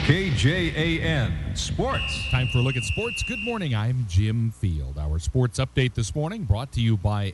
KJAN Sports. Time for a look at sports. Good morning. I'm Jim Field. Our sports update this morning brought to you by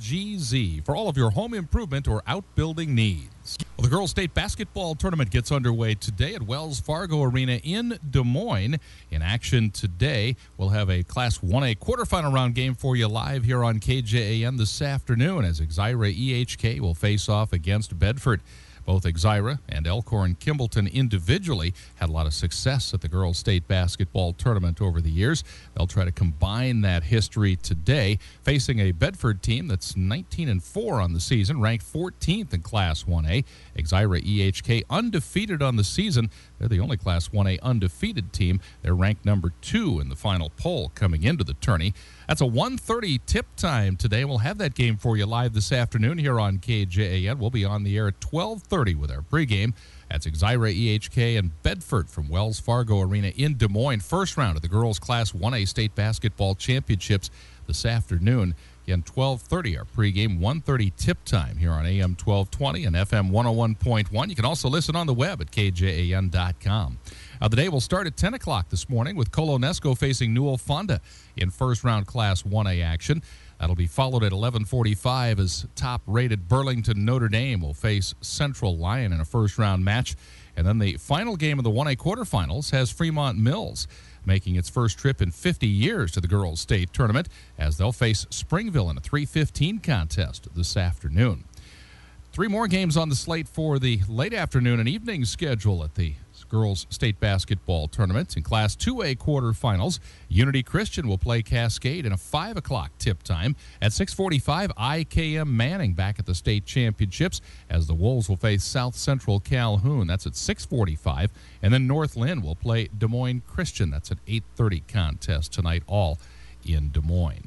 LGZ for all of your home improvement or outbuilding needs. Well, the girls' state basketball tournament gets underway today at Wells Fargo Arena in Des Moines. In action today, we'll have a Class 1A quarterfinal round game for you live here on KJAN this afternoon as Exira EHK will face off against Bedford. Both Exira and Elkhorn Kimballton individually had a lot of success at the girls' state basketball tournament over the years. They'll try to combine that history today, facing a Bedford team that's 19-4 on the season, ranked 14th in Class 1A. Exira EHK undefeated on the season. They're the only Class 1A undefeated team. They're ranked number 2 in the final poll coming into the tourney. That's a 1:30 tip time today. We'll have that game for you live this afternoon here on KJAN. We'll be on the air at 12:30 with our pregame. That's Exira EHK and Bedford from Wells Fargo Arena in Des Moines. First round of the girls' Class 1A state basketball championships this afternoon. Again, 12:30 our pregame, 1:30 tip time here on AM 1220 and FM 101.1. You can also listen on the web at kjan.com. The day will start at 10 o'clock this morning with Colonesco facing Newell Fonda in first-round Class 1A action. That'll be followed at 11:45 as top-rated Burlington Notre Dame will face Central Lyon in a first-round match. And then the final game of the 1A quarterfinals has Fremont Mills making its first trip in 50 years to the girls' state tournament as they'll face Springville in a 3:15 contest this afternoon. 3 more games on the slate for the late afternoon and evening schedule at the girls' state basketball tournament. In Class 2A quarterfinals, Unity Christian will play Cascade in a 5 o'clock tip time. At 6:45, IKM Manning back at the state championships as the Wolves will face South Central Calhoun. That's at 6:45. And then North Lynn will play Des Moines Christian. That's at 8:30 contest tonight, all in Des Moines.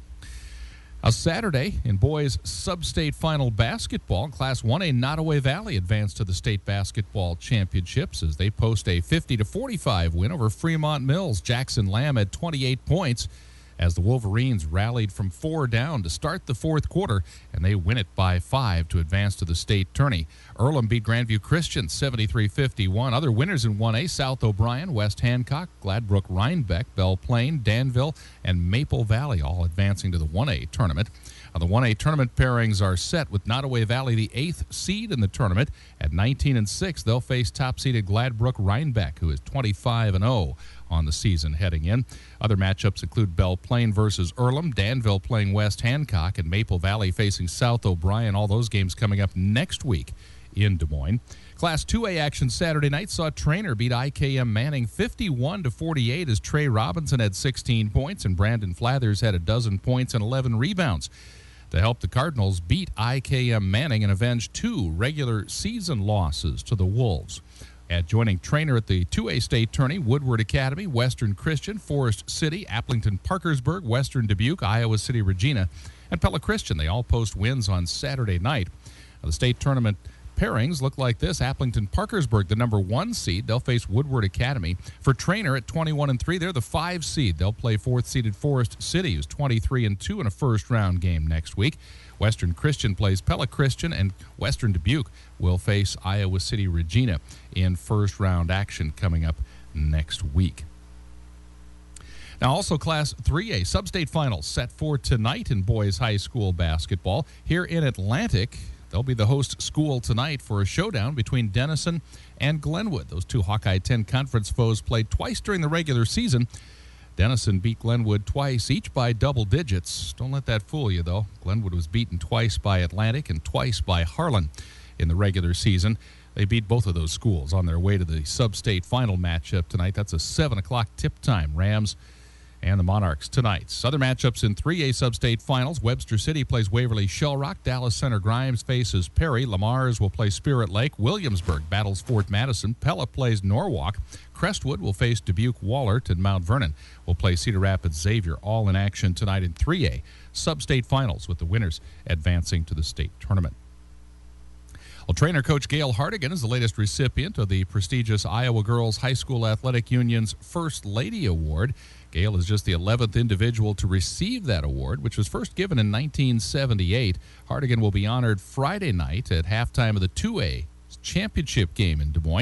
Saturday in boys sub-state final basketball, Class 1A Nottoway Valley advanced to the state basketball championships as they post a 50-45 win over Fremont Mills. Jackson Lamb had 28 points as the Wolverines rallied from 4 down to start the fourth quarter, and they win it by 5 to advance to the state tourney. Earlham beat Grandview Christian 73-51. Other winners in 1A, South O'Brien, West Hancock, Gladbrook Rhinebeck, Belle Plaine, Danville, and Maple Valley all advancing to the 1A tournament. The 1A tournament pairings are set with Nottoway Valley, the 8th seed in the tournament. At 19-6, they'll face top-seeded Gladbrook Rhinebeck, who is 25-0 on the season heading in. Other matchups include Belle Plaine versus Earlham, Danville playing West Hancock, and Maple Valley facing South O'Brien. All those games coming up next week in Des Moines. Class 2A action Saturday night saw Trainer beat IKM Manning 51-48 as Trey Robinson had 16 points and Brandon Flathers had 12 points and 11 rebounds to help the Cardinals beat IKM Manning and avenge 2 regular season losses to the Wolves. Joining Trainer at the 2A state tourney, Woodward Academy, Western Christian, Forest City, Applington Parkersburg, Western Dubuque, Iowa City Regina, and Pella Christian. They all post wins on Saturday night. The state tournament pairings look like this. Applington Parkersburg, the number 1 seed. They'll face Woodward Academy. For Trainer at 21-3, they're the 5 seed. They'll play 4th seeded Forest City, who's 23-2 in a first-round game next week. Western Christian plays Pella Christian, and Western Dubuque will face Iowa City Regina in first-round action coming up next week. Now, also Class 3A sub-state finals set for tonight in boys high school basketball. Here in Atlantic, they'll be the host school tonight for a showdown between Denison and Glenwood. Those 2 Hawkeye 10 conference foes played twice during the regular season. Denison beat Glenwood twice, each by double digits. Don't let that fool you, though. Glenwood was beaten twice by Atlantic and twice by Harlan in the regular season. They beat both of those schools on their way to the sub-state final matchup tonight. That's a 7 o'clock tip time. Rams and the Monarchs tonight. Other matchups in 3A sub-state finals. Webster City plays Waverly Shellrock. Dallas Center Grimes faces Perry. Lamar's will play Spirit Lake. Williamsburg battles Fort Madison. Pella plays Norwalk. Crestwood will face Dubuque Wahlert, and Mount Vernon will play Cedar Rapids Xavier, all in action tonight in 3A sub-state finals with the winners advancing to the state tournament. Well, trainer coach Gail Hardigan is the latest recipient of the prestigious Iowa Girls High School Athletic Union's First Lady Award. Gail is just the 11th individual to receive that award, which was first given in 1978. Hardigan will be honored Friday night at halftime of the 2A championship game in Des Moines.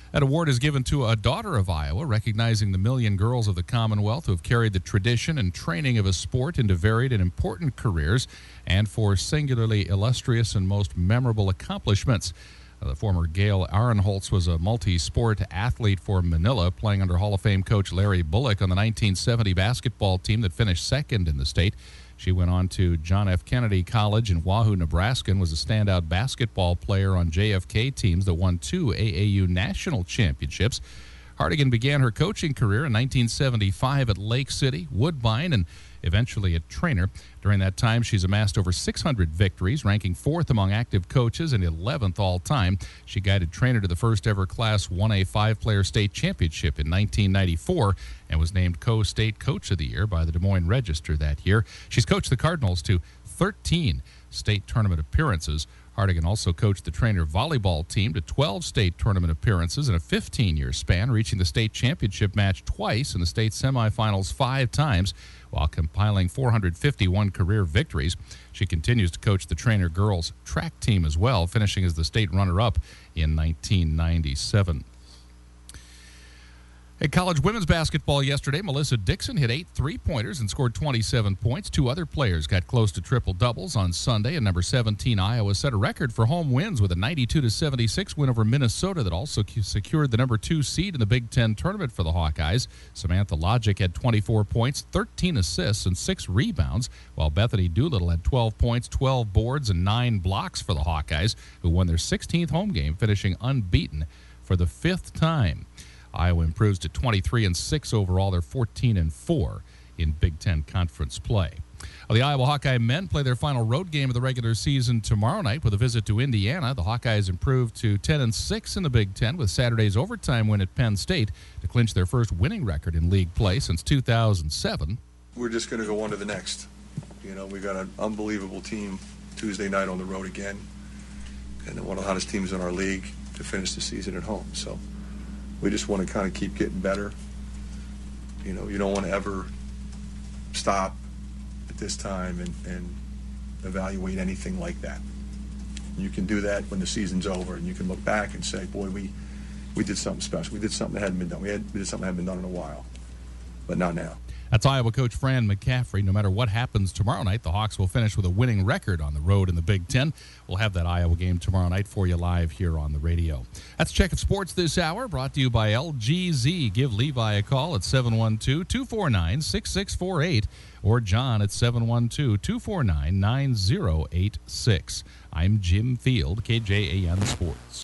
That award is given to a daughter of Iowa, recognizing the million girls of the Commonwealth who have carried the tradition and training of a sport into varied and important careers, and for singularly illustrious and most memorable accomplishments. The former Gail Aronholtz was a multi-sport athlete for Manila, playing under Hall of Fame coach Larry Bullock on the 1970 basketball team that finished second in the state. She went on to John F. Kennedy College in Wahoo, Nebraska, and was a standout basketball player on JFK teams that won 2 AAU national championships. Hartigan began her coaching career in 1975 at Lake City, Woodbine, and eventually a trainer. During that time, she's amassed over 600 victories, ranking 4th among active coaches and 11th all-time. She guided Trainer to the first-ever Class 1A 5-player state championship in 1994 and was named Co-State Coach of the Year by the Des Moines Register that year. She's coached the Cardinals to 13 state tournament appearances. Hartigan also coached the Trainer volleyball team to 12 state tournament appearances in a 15-year span, reaching the state championship match twice and the state semifinals 5 times, while compiling 451 career victories. She continues to coach the Trainer girls track team as well, finishing as the state runner-up in 1997. In college women's basketball yesterday, Melissa Dixon hit 8 three-pointers and scored 27 points. 2 other players got close to triple-doubles on Sunday, and number 17 Iowa set a record for home wins with a 92-76 win over Minnesota that also secured the number 2 seed in the Big Ten tournament for the Hawkeyes. Samantha Logic had 24 points, 13 assists, and 6 rebounds, while Bethany Doolittle had 12 points, 12 boards, and 9 blocks for the Hawkeyes, who won their 16th home game, finishing unbeaten for the 5th time. Iowa improves to 23-6 overall. They're 14-4 in Big Ten conference play. The Iowa Hawkeye men play their final road game of the regular season tomorrow night with a visit to Indiana. The Hawkeyes improved to 10-6 in the Big Ten with Saturday's overtime win at Penn State to clinch their first winning record in league play since 2007. We're just going to go on to the next. We got an unbelievable team Tuesday night on the road again, and one of the hottest teams in our league to finish the season at home. So we just want to kind of keep getting better. You don't want to ever stop at this time and evaluate anything like that. You can do that when the season's over, and you can look back and say, boy, we did something special. We did something that hadn't been done. We did something that hadn't been done in a while, but not now. That's Iowa coach Fran McCaffrey. No matter what happens tomorrow night, the Hawks will finish with a winning record on the road in the Big Ten. We'll have that Iowa game tomorrow night for you live here on the radio. That's Check of Sports this hour, brought to you by LGZ. Give Levi a call at 712-249-6648 or John at 712-249-9086. I'm Jim Field, KJAN Sports.